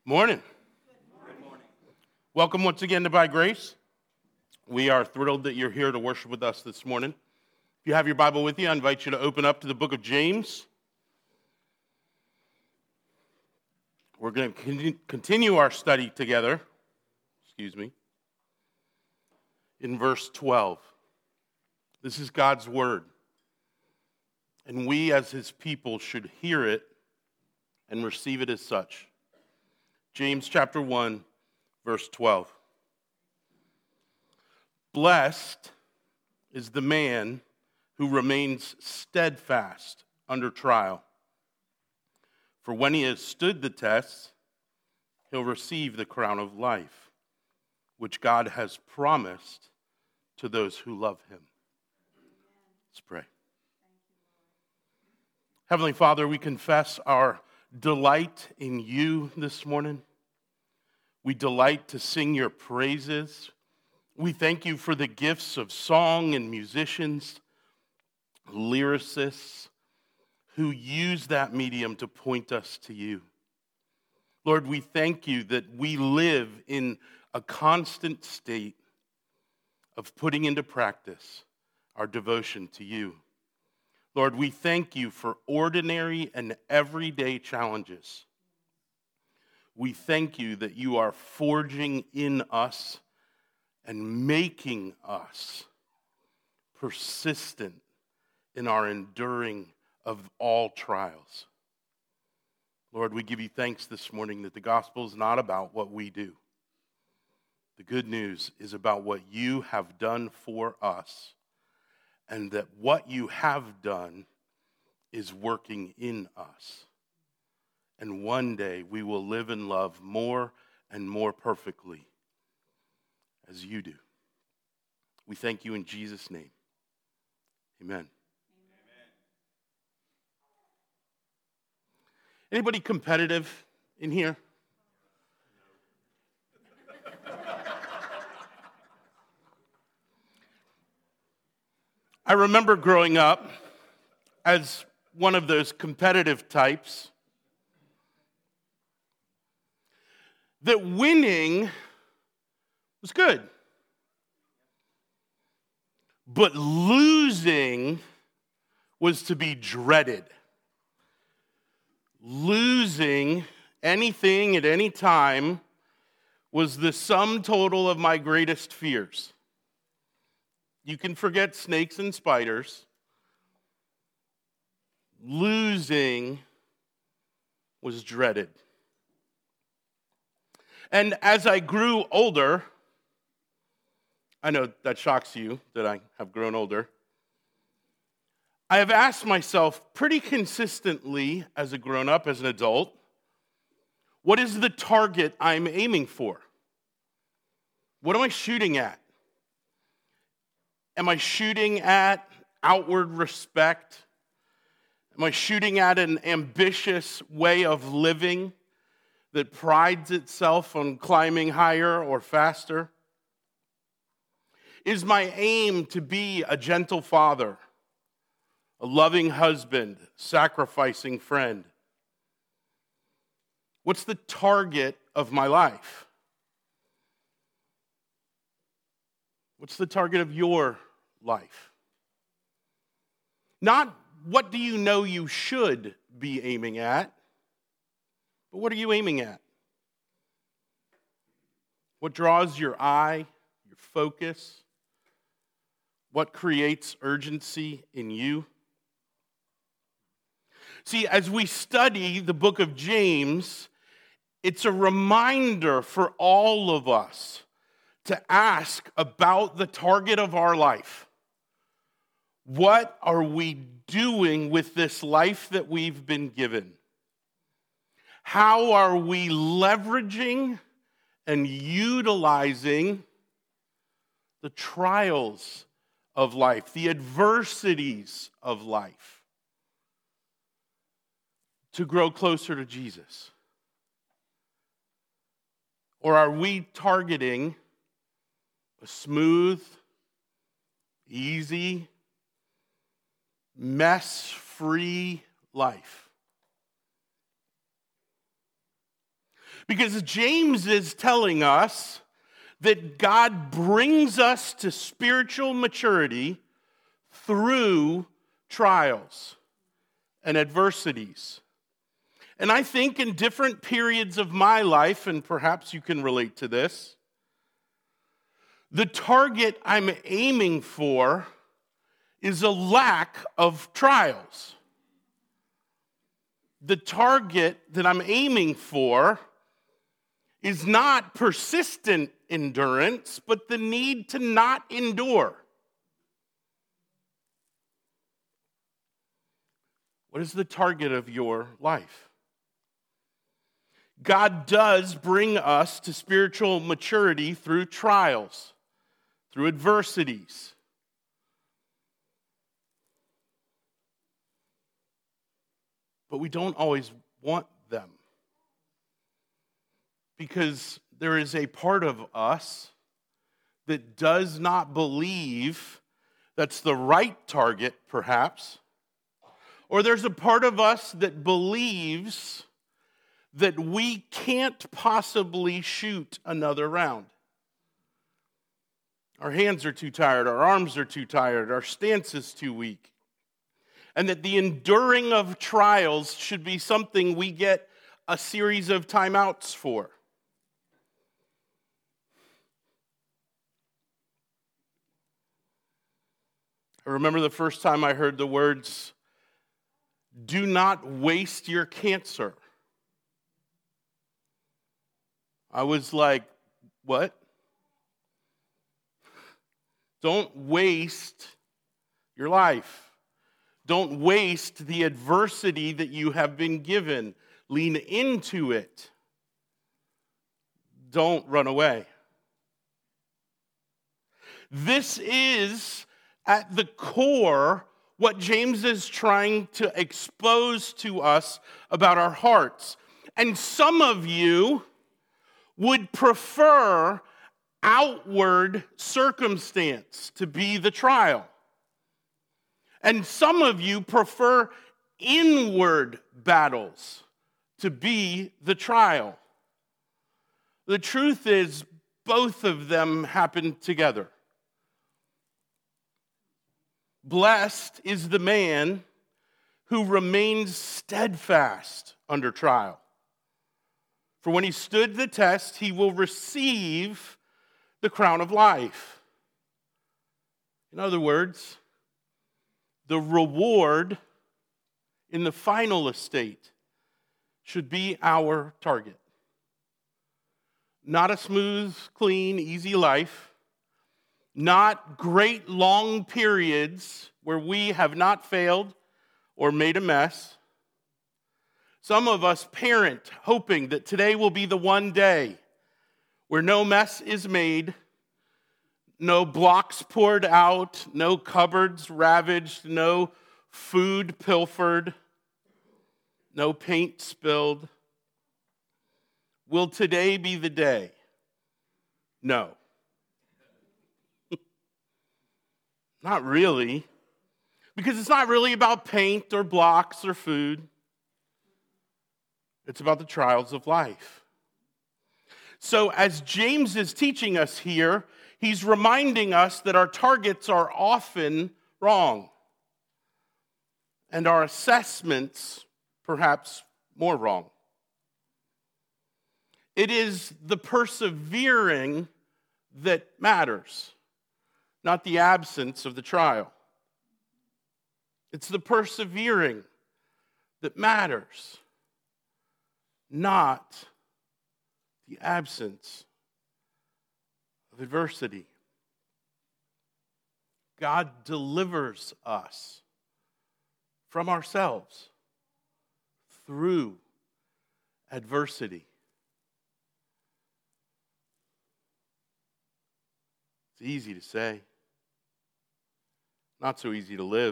Morning. Good morning. Welcome once again to By Grace. We are thrilled that you're here to worship with us this morning. If you have your Bible with you, I invite you to open up to the book of James. We're going to continue our study together, in verse 12. This is God's word, and we as his people should hear it and receive it as such. James chapter 1, verse 12. Blessed is the man who remains steadfast under trial. For when he has stood the test, he'll receive the crown of life, which God has promised to those who love him. Let's pray. Heavenly Father, we confess our delight in you this morning. We delight to sing your praises. We thank you for the gifts of song and musicians, lyricists, who use that medium to point us to you. Lord, we thank you that we live in a constant state of putting into practice our devotion to you. Lord, we thank you for ordinary and everyday challenges. We thank you that you are forging in us and making us persistent in our enduring of all trials. Lord, we give you thanks this morning that the gospel is not about what we do. The good news is about what you have done for us, and that what you have done is working in us. And one day we will live and love more and more perfectly as you do. We thank you in Jesus' name. Amen. Anybody competitive in here? I remember growing up as one of those competitive types, that winning was good, but losing was to be dreaded. Losing anything at any time was the sum total of my greatest fears. You can forget snakes and spiders. Losing was dreaded. And as I grew older, I know that shocks you that I have grown older. I have asked myself pretty consistently as a grown-up, as an adult, what is the target I'm aiming for? What am I shooting at? Am I shooting at outward respect? Am I shooting at an ambitious way of living that prides itself on climbing higher or faster? Is my aim to be a gentle father, a loving husband, sacrificing friend? What's the target of my life? What's the target of your life? Not what do you know you should be aiming at, but what are you aiming at? What draws your eye, your focus? What creates urgency in you? See, as we study the book of James, it's a reminder for all of us to ask about the target of our life. What are we doing with this life that we've been given? How are we leveraging and utilizing the trials of life, the adversities of life, to grow closer to Jesus? Or are we targeting a smooth, easy, mess-free life? Because James is telling us that God brings us to spiritual maturity through trials and adversities. And I think in different periods of my life, and perhaps you can relate to this, the target I'm aiming for is a lack of trials. The target that I'm aiming for is not persistent endurance, but the need to not endure. What is the target of your life? God does bring us to spiritual maturity through trials, through adversities. But we don't always want them. Because there is a part of us that does not believe that's the right target, perhaps. Or there's a part of us that believes that we can't possibly shoot another round. Our hands are too tired, our arms are too tired, our stance is too weak. And that the enduring of trials should be something we get a series of timeouts for. I remember the first time I heard the words, "Do not waste your cancer." I was like, what? Don't waste your life. Don't waste the adversity that you have been given. Lean into it. Don't run away. This is at the core what James is trying to expose to us about our hearts. And some of you would prefer outward circumstance to be the trial. And some of you prefer inward battles to be the trial. The truth is, both of them happen together. Blessed is the man who remains steadfast under trial. For when he stood the test, he will receive the crown of life. In other words, the reward in the final estate should be our target. Not a smooth, clean, easy life. Not great long periods where we have not failed or made a mess. Some of us parent hoping that today will be the one day where no mess is made, no blocks poured out, no cupboards ravaged, no food pilfered, no paint spilled. Will today be the day? No. Not really. Because it's not really about paint or blocks or food. It's about the trials of life. So as James is teaching us here, he's reminding us that our targets are often wrong. And our assessments, perhaps, more wrong. It is the persevering that matters, not the absence of the trial. It's the persevering that matters, not the absence of adversity. God delivers us from ourselves through adversity. It's easy to say, not so easy to live.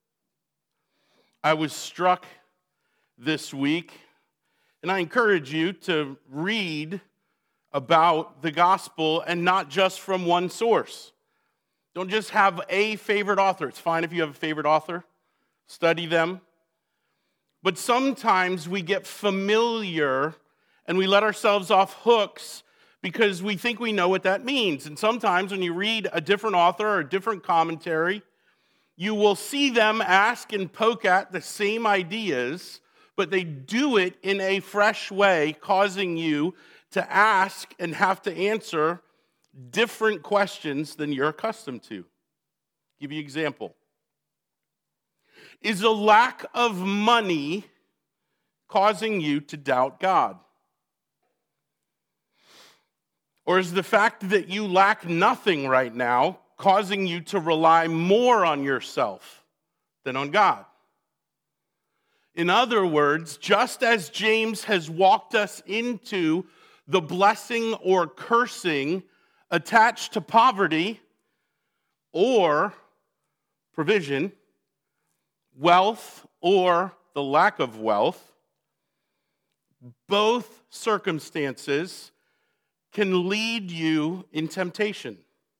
I was struck this week, and I encourage you to read about the gospel and not just from one source. Don't just have a favorite author. It's fine if you have a favorite author. Study them. But sometimes we get familiar and we let ourselves off hooks because we think we know what that means. And sometimes when you read a different author or a different commentary, you will see them ask and poke at the same ideas, but they do it in a fresh way, causing you to ask and have to answer different questions than you're accustomed to. Give you an example. Is a lack of money causing you to doubt God? Or is the fact that you lack nothing right now causing you to rely more on yourself than on God? In other words, just as James has walked us into the blessing or cursing attached to poverty or provision, wealth or the lack of wealth, both circumstances can lead you in temptation.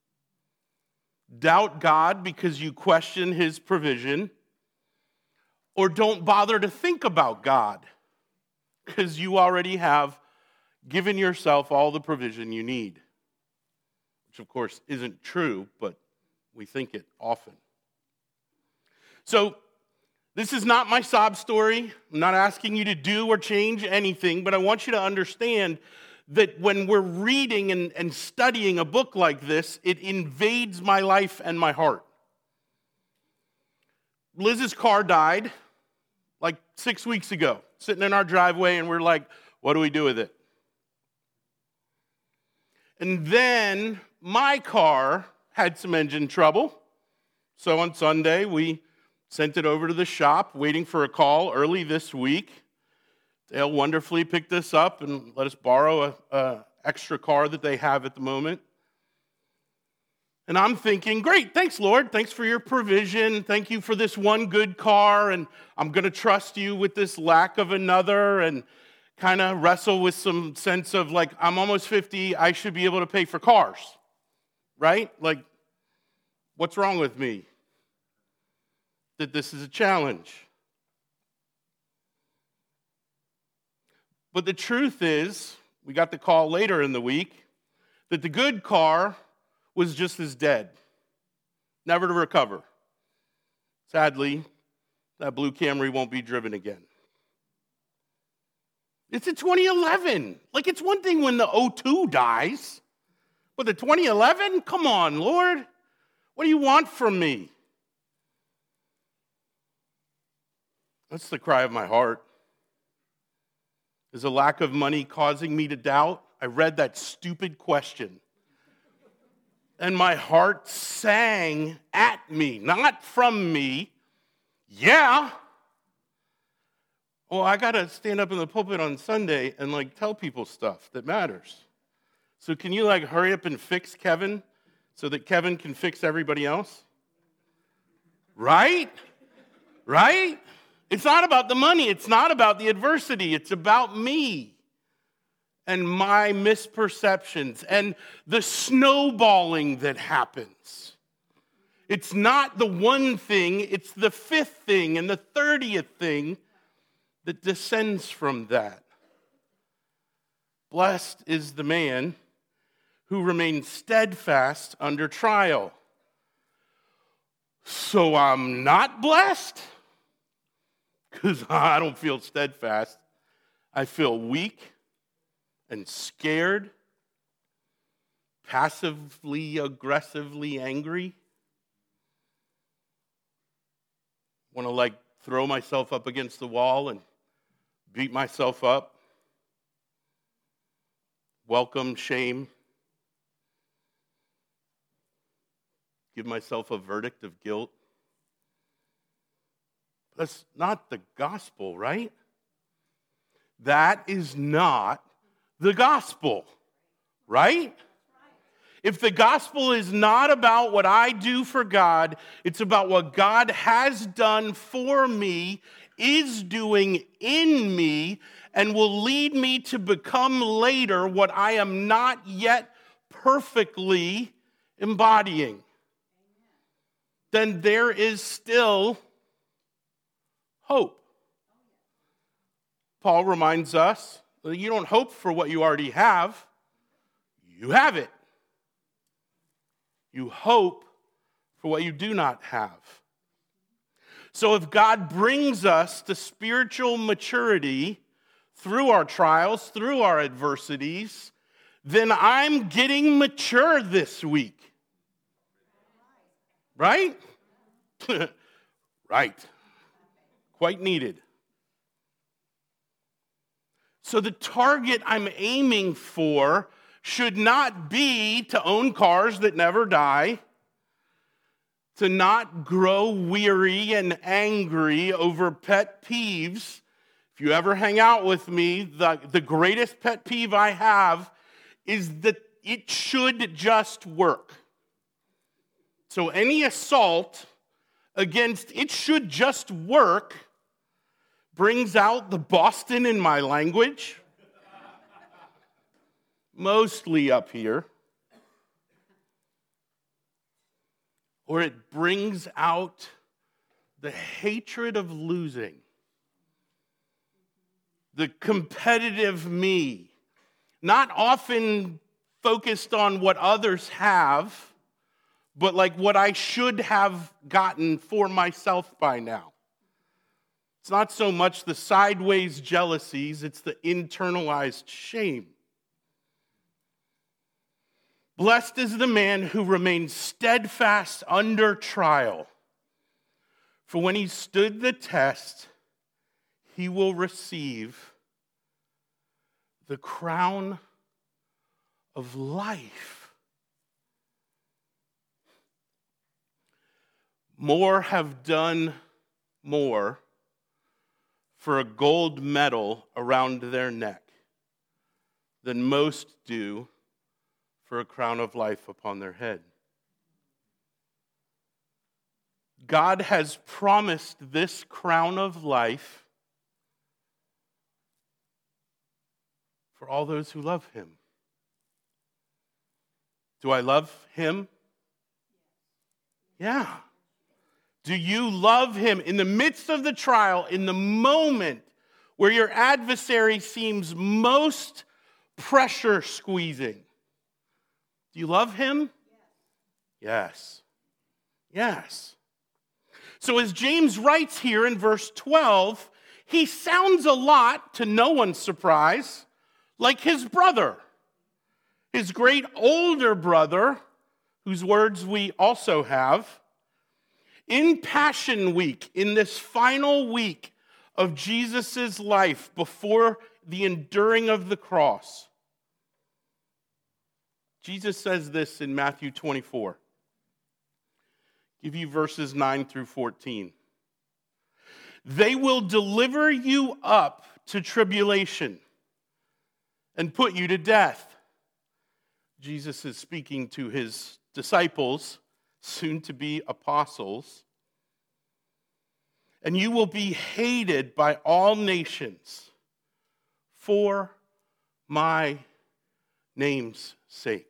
Doubt God because you question his provision, or don't bother to think about God because you already have given yourself all the provision you need. Which, of course, isn't true, but we think it often. So, this is not my sob story. I'm not asking you to do or change anything, but I want you to understand that when we're reading and studying a book like this, it invades my life and my heart. Liz's car died like 6 weeks ago, sitting in our driveway, and we're like, what do we do with it? And then my car had some engine trouble. So on Sunday, we sent it over to the shop, waiting for a call early this week. Dale wonderfully picked us up and let us borrow an extra car that they have at the moment. And I'm thinking, great, thanks, Lord. Thanks for your provision. Thank you for this one good car, and I'm going to trust you with this lack of another, and kind of wrestle with some sense of, like, I'm almost 50, I should be able to pay for cars, right? Like, what's wrong with me? That this is a challenge. But the truth is, we got the call later in the week, that the good car was just as dead, never to recover. Sadly, that blue Camry won't be driven again. It's a 2011. Like, it's one thing when the 02 dies, but the 2011? Come on, Lord. What do you want from me? That's the cry of my heart. Is a lack of money causing me to doubt? I read that stupid question, and my heart sang at me, not from me. Yeah. Well, I got to stand up in the pulpit on Sunday and, like, tell people stuff that matters. So can you, like, hurry up and fix Kevin so that Kevin can fix everybody else? Right? Right? It's not about the money. It's not about the adversity. It's about me and my misperceptions and the snowballing that happens. It's not the one thing. It's the 5th thing and the 30th thing that descends from that. Blessed is the man who remains steadfast under trial. So I'm not blessed? Because I don't feel steadfast. I feel weak and scared, passively, aggressively angry. Want to, like, throw myself up against the wall and beat myself up. Welcome shame. Give myself a verdict of guilt. That's not the gospel, right? That is not the gospel, right? If the gospel is not about what I do for God, it's about what God has done for me, is doing in me, and will lead me to become later what I am not yet perfectly embodying. Then there is still hope. Paul reminds us You don't hope for what you already have. You have it. You hope for what you do not have. So if God brings us to spiritual maturity through our trials, through our adversities, then I'm getting mature this week. Right? Right. Quite needed. So the target I'm aiming for should not be to own cars that never die, to not grow weary and angry over pet peeves. If you ever hang out with me, the greatest pet peeve I have is that it should just work. So any assault against it should just work brings out the Boston in my language, mostly up here. Or it brings out the hatred of losing, the competitive me, not often focused on what others have, but like what I should have gotten for myself by now. It's not so much the sideways jealousies, it's the internalized shame. Blessed is the man who remains steadfast under trial. For when he stood the test, he will receive the crown of life. More have done more for a gold medal around their neck than most do for a crown of life upon their head. God has promised this crown of life for all those who love him. Do I love him? Yeah. Do you love him in the midst of the trial, in the moment where your adversary seems most pressure squeezing? Do you love him? Yes. Yes. So as James writes here in verse 12, he sounds a lot, to no one's surprise, like his brother, his great older brother, whose words we also have. In Passion Week, in this final week of Jesus' life before the enduring of the cross, Jesus says this in Matthew 24. Give you verses 9 through 14. They will deliver you up to tribulation and put you to death. Jesus is speaking to his disciples, soon to be apostles. And you will be hated by all nations for my name's sake.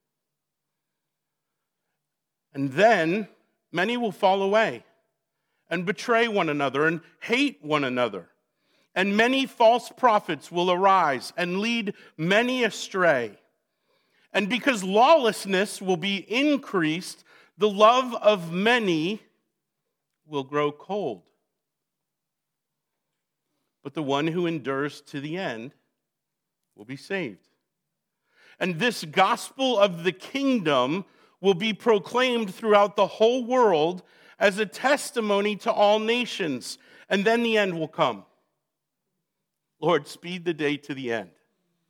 And then many will fall away and betray one another and hate one another. And many false prophets will arise and lead many astray. And because lawlessness will be increased, the love of many will grow cold. But the one who endures to the end will be saved. And this gospel of the kingdom will be proclaimed throughout the whole world as a testimony to all nations, and then the end will come. Lord, speed the day to the end.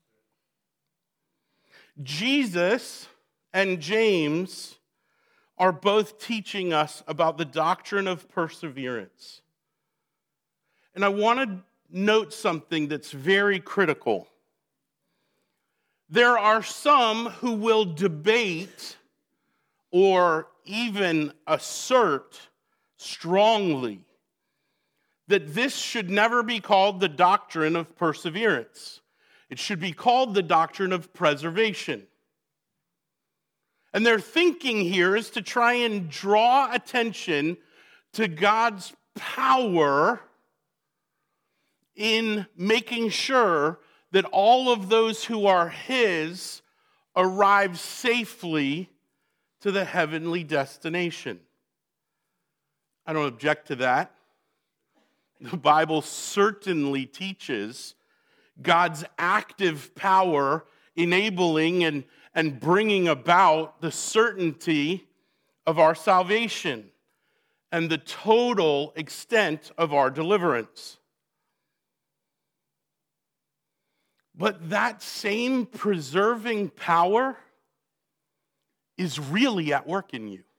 Jesus and James are both teaching us about the doctrine of perseverance. And I want to note something that's very critical. There are some who will debate or even assert strongly that this should never be called the doctrine of perseverance. It should be called the doctrine of preservation. And their thinking here is to try and draw attention to God's power in making sure that all of those who are his arrive safely to the heavenly destination. I don't object to that. The Bible certainly teaches God's active power enabling and bringing about the certainty of our salvation and the total extent of our deliverance. But that same preserving power is really at work in you,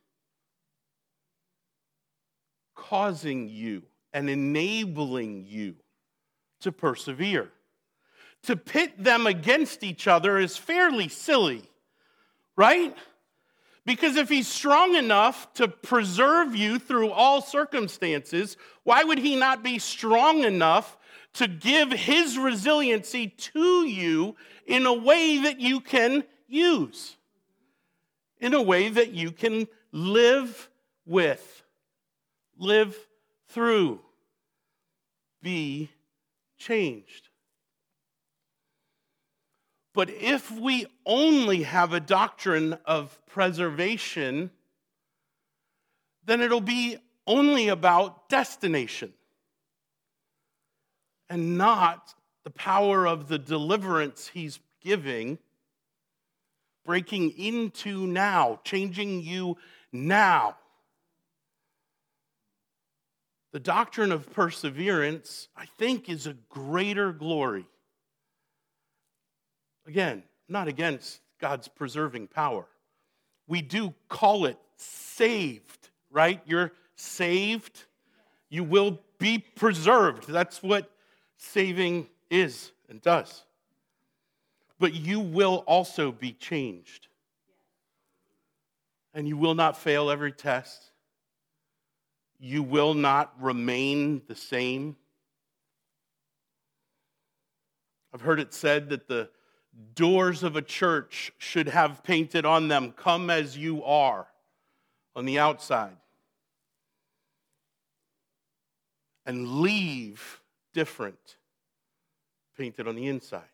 causing you and enabling you to persevere. To pit them against each other is fairly silly, right? Because if he's strong enough to preserve you through all circumstances, why would he not be strong enough to give his resiliency to you in a way that you can use, in a way that you can live with, live through, be changed? But if we only have a doctrine of preservation, then it'll be only about destination and not the power of the deliverance he's giving, breaking into now, changing you now. The doctrine of perseverance, I think, is a greater glory. Again, not against God's preserving power. We do call it saved, right? You're saved. You will be preserved. That's what saving is and does. But you will also be changed. And you will not fail every test. You will not remain the same. I've heard it said that the doors of a church should have painted on them, "Come as you are," on the outside. And "Leave different," painted on the inside.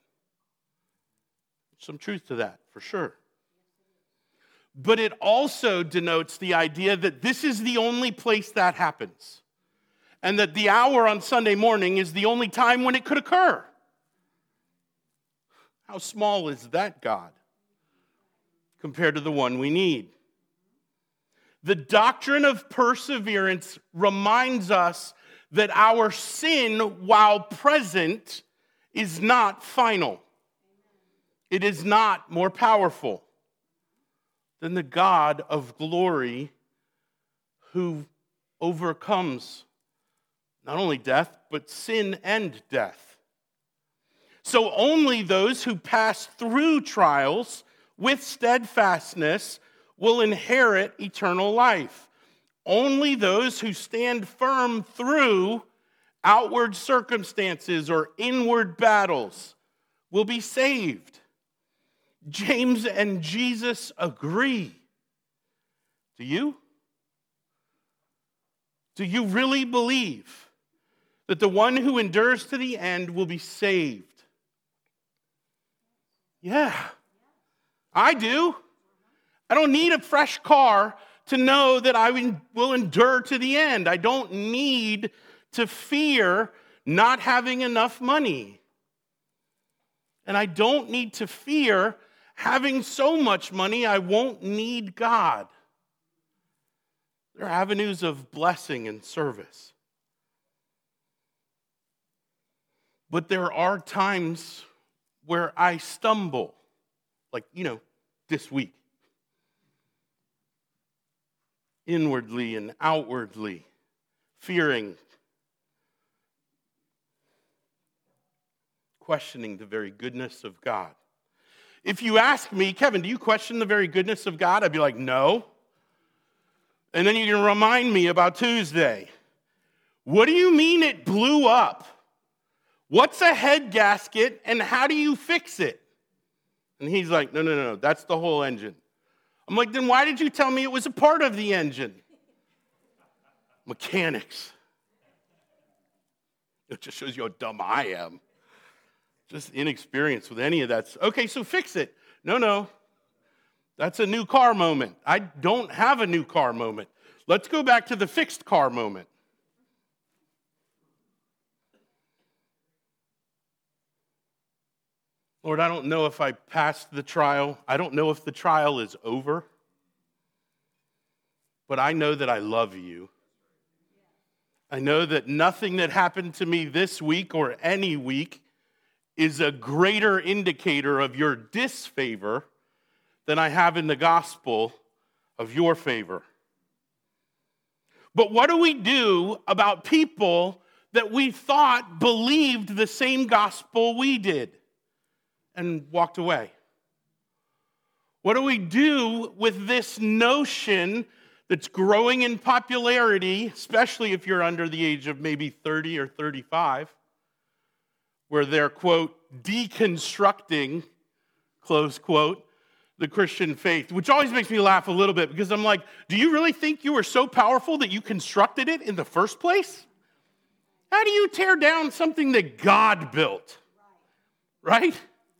Some truth to that, for sure. But it also denotes the idea that this is the only place that happens, and that the hour on Sunday morning is the only time when it could occur. How small is that God compared to the one we need? The doctrine of perseverance reminds us that our sin, while present, is not final. It is not more powerful than the God of glory who overcomes not only death, but sin and death. So only those who pass through trials with steadfastness will inherit eternal life. Only those who stand firm through outward circumstances or inward battles will be saved. James and Jesus agree. Do you? Do you really believe that the one who endures to the end will be saved? Yeah, I do. I don't need a fresh car to know that I will endure to the end. I don't need to fear not having enough money. And I don't need to fear having so much money I won't need God. There are avenues of blessing and service. But there are times where I stumble, like, this week, inwardly and outwardly, fearing, questioning the very goodness of God. If you ask me, "Kevin, do you question the very goodness of God?" I'd be like, "No." And then you're going to remind me about Tuesday. "What do you mean it blew up? What's a head gasket and how do you fix it?" And he's like, no, that's the whole engine. I'm like, "Then why did you tell me it was a part of the engine?" Mechanics. It just shows you how dumb I am. Just inexperienced with any of that. Okay, so fix it. No. That's a new car moment. I don't have a new car moment. Let's go back to the fixed car moment. Lord, I don't know if I passed the trial. I don't know if the trial is over. But I know that I love you. I know that nothing that happened to me this week or any week is a greater indicator of your disfavor than I have in the gospel of your favor. But what do we do about people that we thought believed the same gospel we did and walked away? What do we do with this notion that's growing in popularity, especially if you're under the age of maybe 30 or 35, where they're, quote, deconstructing, close quote, the Christian faith, which always makes me laugh a little bit because I'm like, do you really think you were so powerful that you constructed it in the first place? How do you tear down something that God built? Right?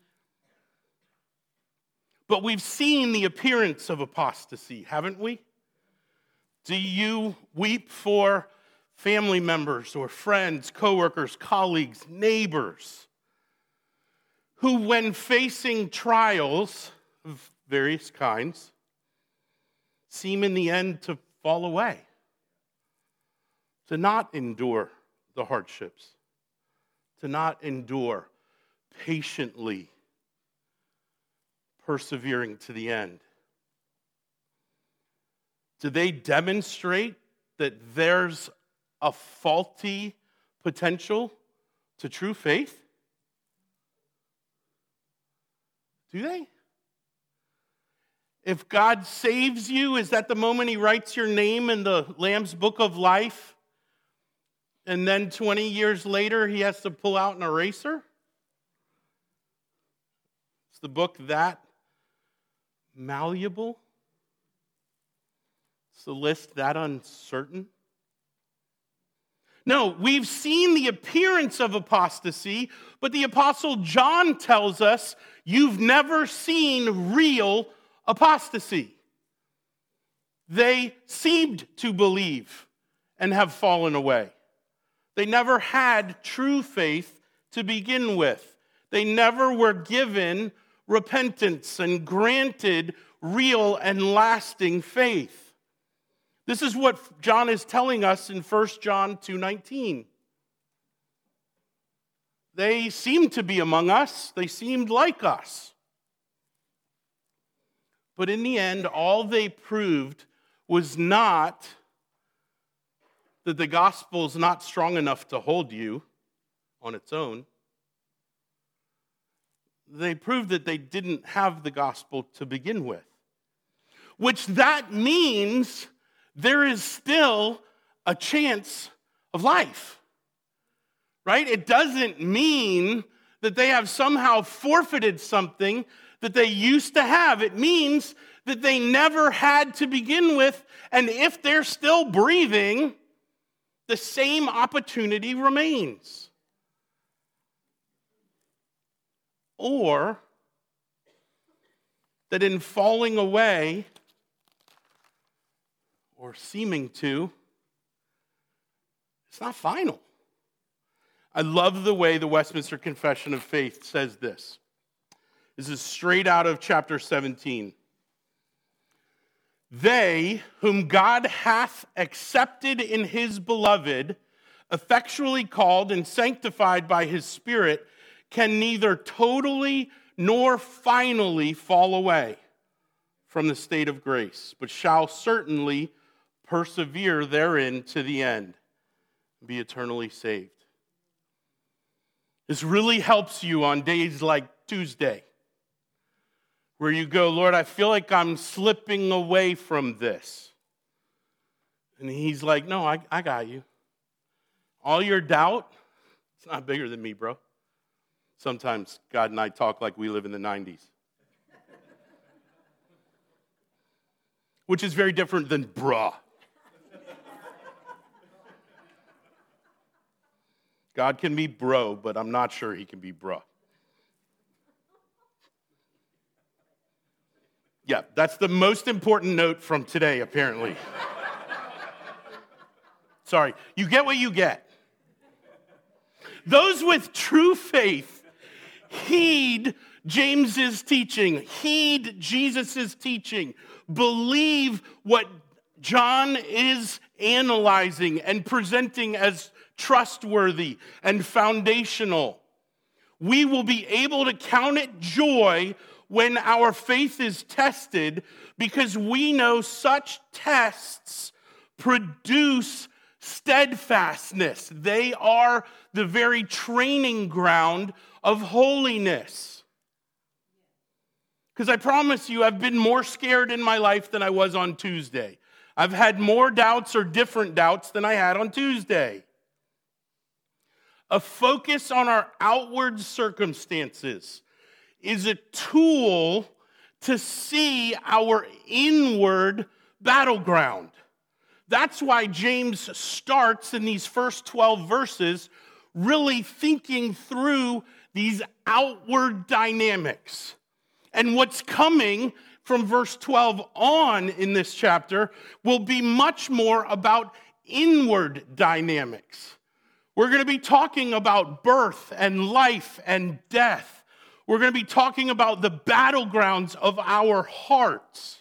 But we've seen the appearance of apostasy, haven't we? Do you weep for family members or friends, coworkers, colleagues, neighbors, who when facing trials of various kinds, seem in the end to fall away, to not endure the hardships, to not endure patiently, persevering to the end? Do they demonstrate that there's a faulty potential to true faith? Do they? If God saves you, is that the moment he writes your name in the Lamb's Book of Life? And then 20 years later, he has to pull out an eraser? Is the book that malleable? Is the list that uncertain? No, we've seen the appearance of apostasy, but the Apostle John tells us you've never seen real apostasy. They seemed to believe and have fallen away. They never had true faith to begin with. They never were given repentance and granted real and lasting faith. This is what John is telling us in 1 John 2:19. They seemed to be among us. They seemed like us. But in the end, all they proved was not that the gospel is not strong enough to hold you on its own. They proved that they didn't have the gospel to begin with. Which that means there is still a chance of life, right? It doesn't mean that they have somehow forfeited something that they used to have. It means that they never had to begin with, and if they're still breathing, the same opportunity remains. Or that in falling away, or seeming to, it's not final. I love the way the Westminster Confession of Faith says this. This is straight out of chapter 17. They whom God hath accepted in his beloved, effectually called and sanctified by his Spirit, can neither totally nor finally fall away from the state of grace, but shall certainly persevere therein to the end, and be eternally saved. This really helps you on days like Tuesday, where you go, Lord, I feel like I'm slipping away from this. And he's like, no, I got you. All your doubt, it's not bigger than me, bro. Sometimes God and I talk like we live in the 90s. Which is very different than bruh. God can be bro, but I'm not sure he can be bruh. Yeah, that's the most important note from today, apparently. Sorry, you get what you get. Those with true faith heed James's teaching, heed Jesus' teaching, believe what John is analyzing and presenting as trustworthy and foundational. We will be able to count it joy when our faith is tested, because we know such tests produce steadfastness. They are the very training ground of holiness. Because I promise you, I've been more scared in my life than I was on Tuesday. I've had more doubts or different doubts than I had on Tuesday. A focus on our outward circumstances is a tool to see our inward battleground. That's why James starts in these first 12 verses really thinking through these outward dynamics. And what's coming from verse 12 on in this chapter will be much more about inward dynamics. We're going to be talking about birth and life and death. We're going to be talking about the battlegrounds of our hearts.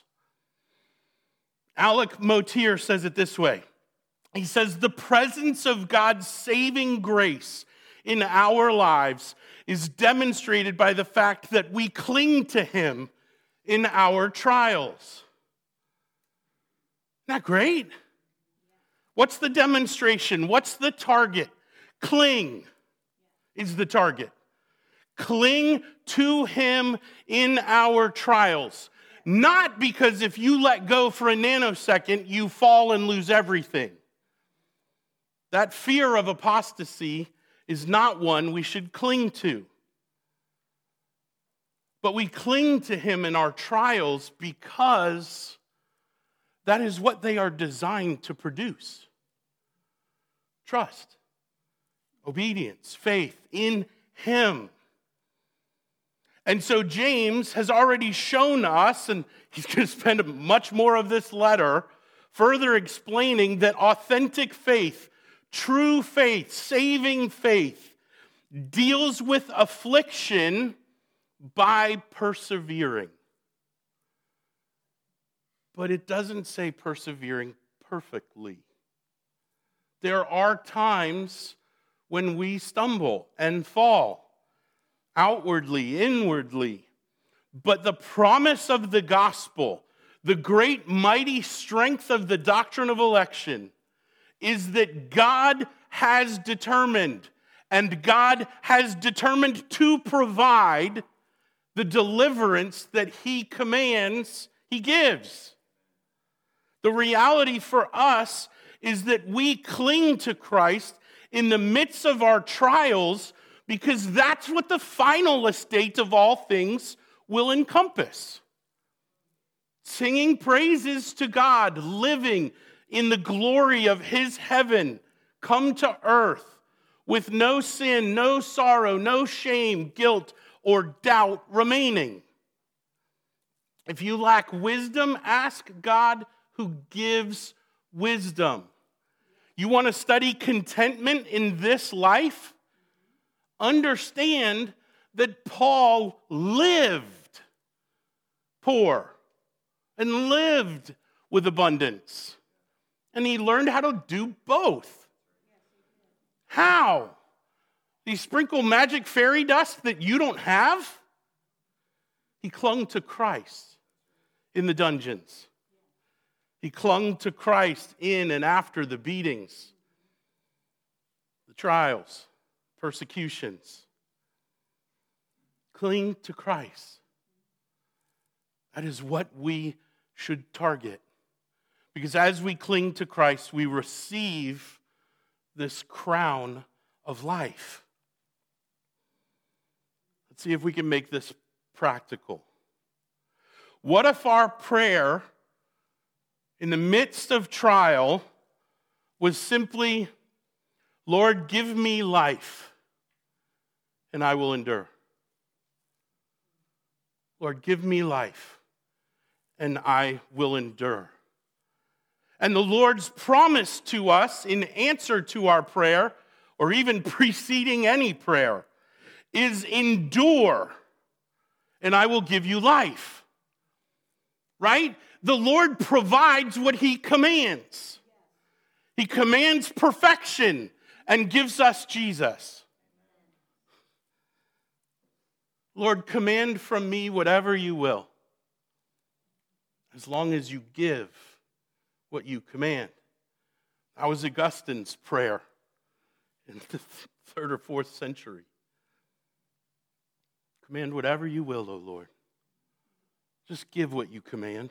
Alec Motyer says it this way. He says, the presence of God's saving grace in our lives is demonstrated by the fact that we cling to Him in our trials. Isn't that great? What's the demonstration? What's the target? Cling is the target. Cling to Him in our trials. Not because if you let go for a nanosecond, you fall and lose everything. That fear of apostasy is not one we should cling to. But we cling to Him in our trials because that is what they are designed to produce. Trust, obedience, faith in Him. And so James has already shown us, and he's going to spend much more of this letter further explaining that authentic faith, true faith, saving faith, deals with affliction by persevering. But it doesn't say persevering perfectly. There are times when we stumble and fall. Outwardly, inwardly. But the promise of the gospel, the great mighty strength of the doctrine of election, is that God has determined, and God has determined to provide the deliverance that He commands, He gives. The reality for us is that we cling to Christ in the midst of our trials, because that's what the final estate of all things will encompass. Singing praises to God, living in the glory of His heaven, come to earth with no sin, no sorrow, no shame, guilt, or doubt remaining. If you lack wisdom, ask God who gives wisdom. You want to study contentment in this life? Understand that Paul lived poor and lived with abundance. And he learned how to do both. How? He sprinkled magic fairy dust that you don't have? He clung to Christ in the dungeons. He clung to Christ in and after the beatings, the trials, persecutions. Cling to Christ. That is what we should target. Because as we cling to Christ, we receive this crown of life. Let's see if we can make this practical. What if our prayer in the midst of trial was simply, Lord, give me life, and I will endure. Lord, give me life, and I will endure. And the Lord's promise to us in answer to our prayer, or even preceding any prayer, is endure, and I will give you life. Right? The Lord provides what he commands. He commands perfection and gives us Jesus. Lord, command from me whatever you will, as long as you give what you command. That was Augustine's prayer in the 3rd or 4th century. Command whatever you will, O Lord. Just give what you command.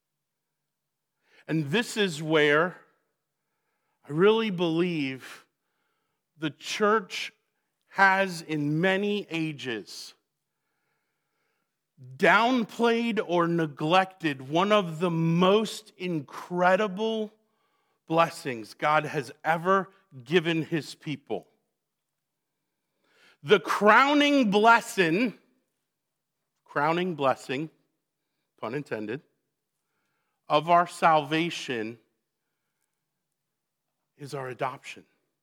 And this is where I really believe the church has in many ages downplayed or neglected one of the most incredible blessings God has ever given his people. The crowning blessing, pun intended, of our salvation is our adoption.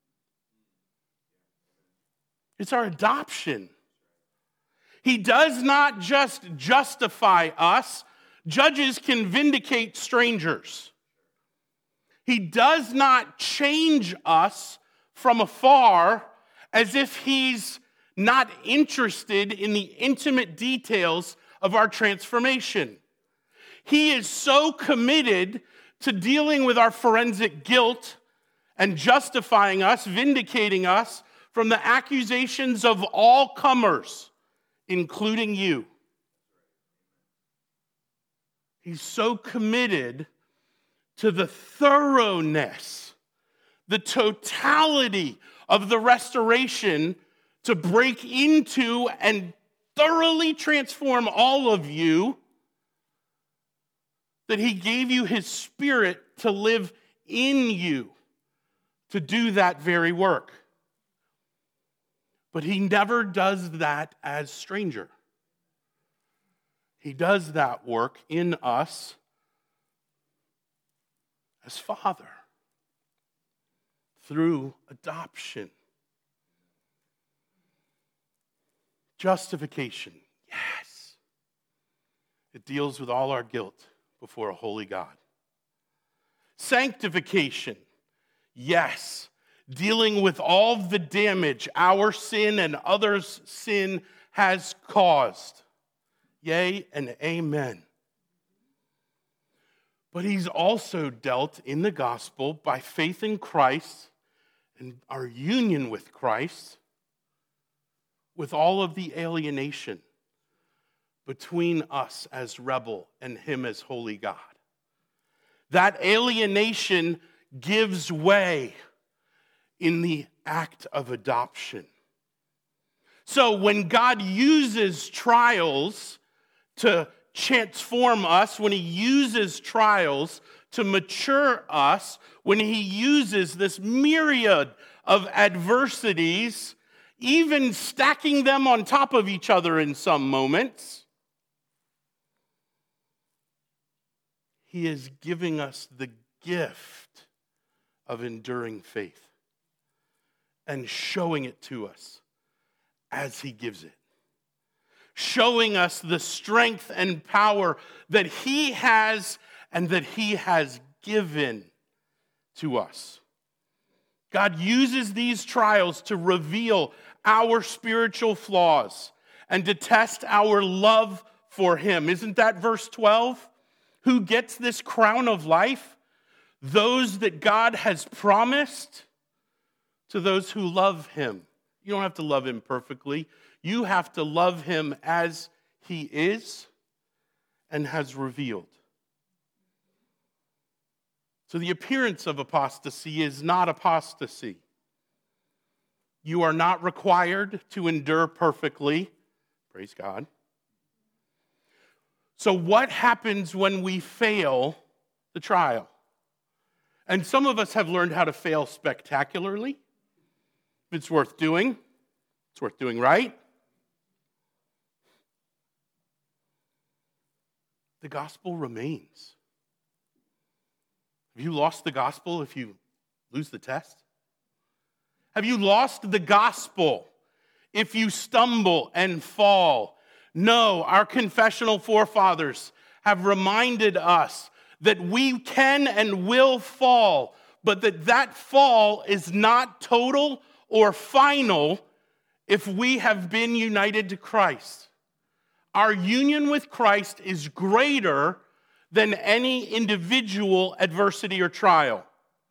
It's our adoption. He does not just justify us. Judges can vindicate strangers. He does not change us from afar as if he's not interested in the intimate details of our transformation. He is so committed to dealing with our forensic guilt and justifying us, vindicating us from the accusations of all comers, including you. He's so committed to the thoroughness, the totality of the restoration to break into and thoroughly transform all of you, that he gave you his Spirit to live in you, to do that very work. But he never does that as stranger. He does that work in us as Father through adoption. Justification, yes. It deals with all our guilt before a holy God. Sanctification, yes. Dealing with all the damage our sin and others' sin has caused. Yea and amen. But he's also dealt in the gospel by faith in Christ and our union with Christ with all of the alienation between us as rebel and him as holy God. That alienation gives way in the act of adoption. So when God uses trials to transform us, when he uses trials to mature us, when he uses this myriad of adversities, even stacking them on top of each other in some moments, he is giving us the gift of enduring faith and showing it to us as he gives it. Showing us the strength and power that he has and that he has given to us. God uses these trials to reveal our spiritual flaws and to test our love for him. Isn't that verse 12? Who gets this crown of life? Those that God has promised to those who love him. You don't have to love him perfectly. You have to love him as he is and has revealed. So the appearance of apostasy is not apostasy. You are not required to endure perfectly. Praise God. So what happens when we fail the trial? And some of us have learned how to fail spectacularly. If it's worth doing, it's worth doing right. the gospel remains. Have you lost the gospel if you lose the test? Have you lost the gospel if you stumble and fall? No, our confessional forefathers have reminded us that we can and will fall, but that fall is not total or final if we have been united to Christ. Our union with Christ is greater than any individual adversity or trial.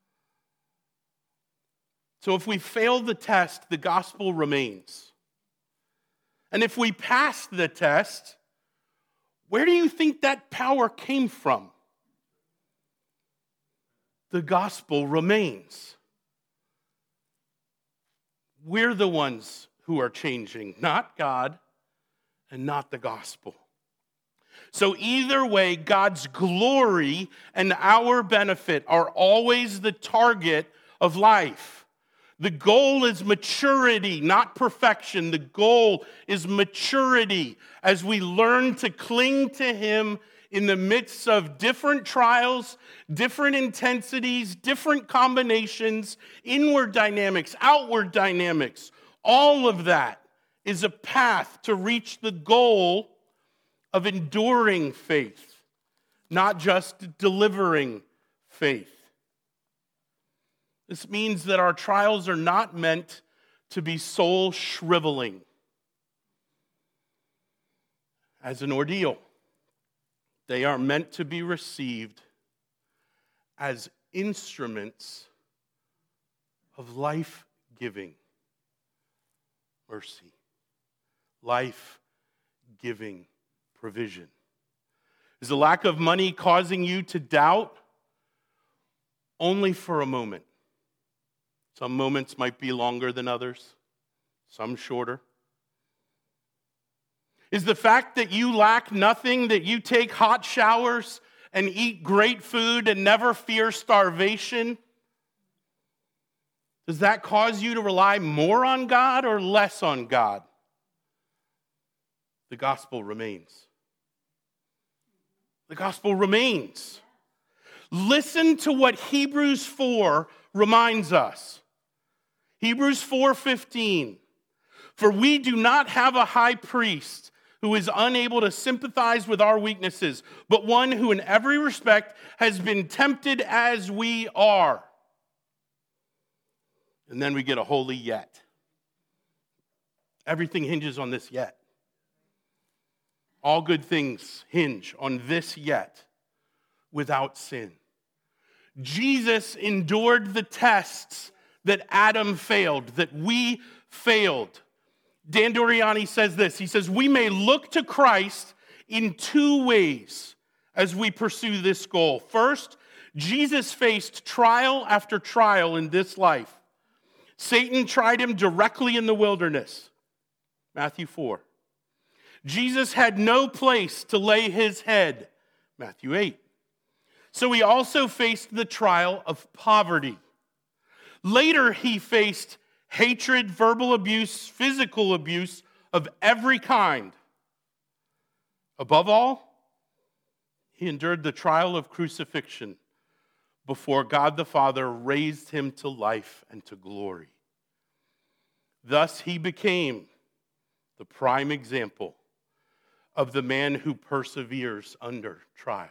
So if we fail the test, the gospel remains. And if we pass the test, where do you think that power came from? The gospel remains. We're the ones who are changing, not God and not the gospel. So either way, God's glory and our benefit are always the target of life. The goal is maturity, not perfection. The goal is maturity as we learn to cling to Him in the midst of different trials, different intensities, different combinations, inward dynamics, outward dynamics. All of that is a path to reach the goal of enduring faith, not just delivering faith. This means that our trials are not meant to be soul shriveling as an ordeal. They are meant to be received as instruments of life-giving mercy, life-giving provision. Is the lack of money causing you to doubt? Only for a moment. Some moments might be longer than others, some shorter. Is the fact that you lack nothing, that you take hot showers and eat great food and never fear starvation, does that cause you to rely more on God or less on God? The gospel remains. The gospel remains. Listen to what Hebrews 4 reminds us. Hebrews 4:15. For we do not have a high priest who is unable to sympathize with our weaknesses, but one who in every respect has been tempted as we are. And then we get a holy yet. Everything hinges on this yet. All good things hinge on this yet, without sin. Jesus endured the tests that Adam failed, that we failed. Dan Doriani says this. He says, we may look to Christ in two ways as we pursue this goal. First, Jesus faced trial after trial in this life. Satan tried him directly in the wilderness. Matthew 4. Jesus had no place to lay his head. Matthew 8. So he also faced the trial of poverty. Later, he faced hatred, verbal abuse, physical abuse of every kind. Above all, he endured the trial of crucifixion before God the Father raised him to life and to glory. Thus, he became the prime example of the man who perseveres under trial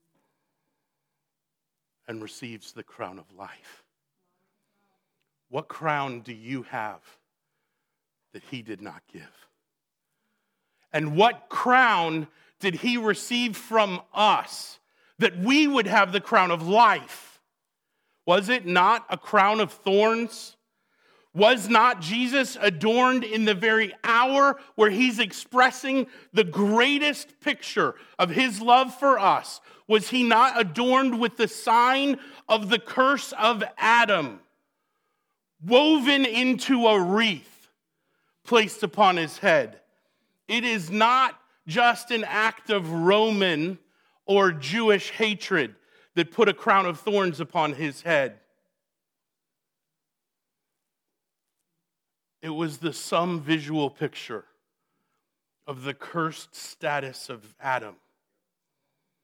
and receives the crown of life. What crown do you have that he did not give? And what crown did he receive from us that we would have the crown of life? Was it not a crown of thorns? Was not Jesus adorned in the very hour where he's expressing the greatest picture of his love for us? Was he not adorned with the sign of the curse of Adam, woven into a wreath placed upon his head? It is not just an act of Roman or Jewish hatred that put a crown of thorns upon his head. It was the sum visual picture of the cursed status of Adam.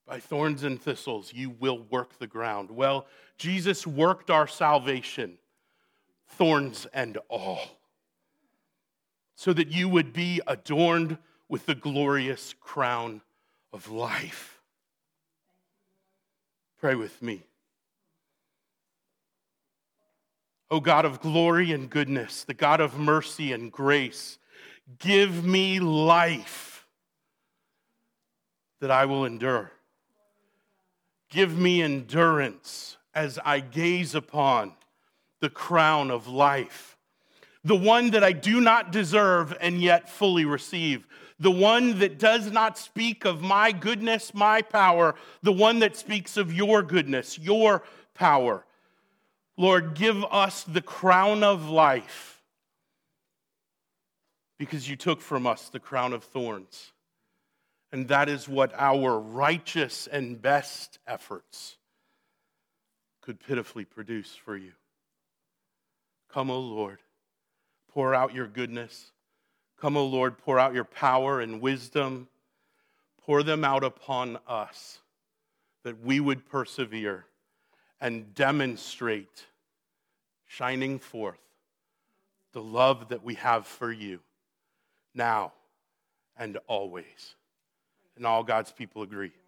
By thorns and thistles you will work the ground. Well, Jesus worked our salvation, thorns and all, so that you would be adorned with the glorious crown of life. Pray with me. O God of glory and goodness, the God of mercy and grace, give me life that I will endure. Give me endurance as I gaze upon the crown of life, the one that I do not deserve and yet fully receive, the one that does not speak of my goodness, my power, the one that speaks of your goodness, your power. Lord, give us the crown of life, because you took from us the crown of thorns. And that is what our righteous and best efforts could pitifully produce for you. Come, O Lord, pour out your goodness. Come, O Lord, pour out your power and wisdom. Pour them out upon us, that we would persevere and demonstrate, shining forth, the love that we have for you, now and always. And all God's people agree.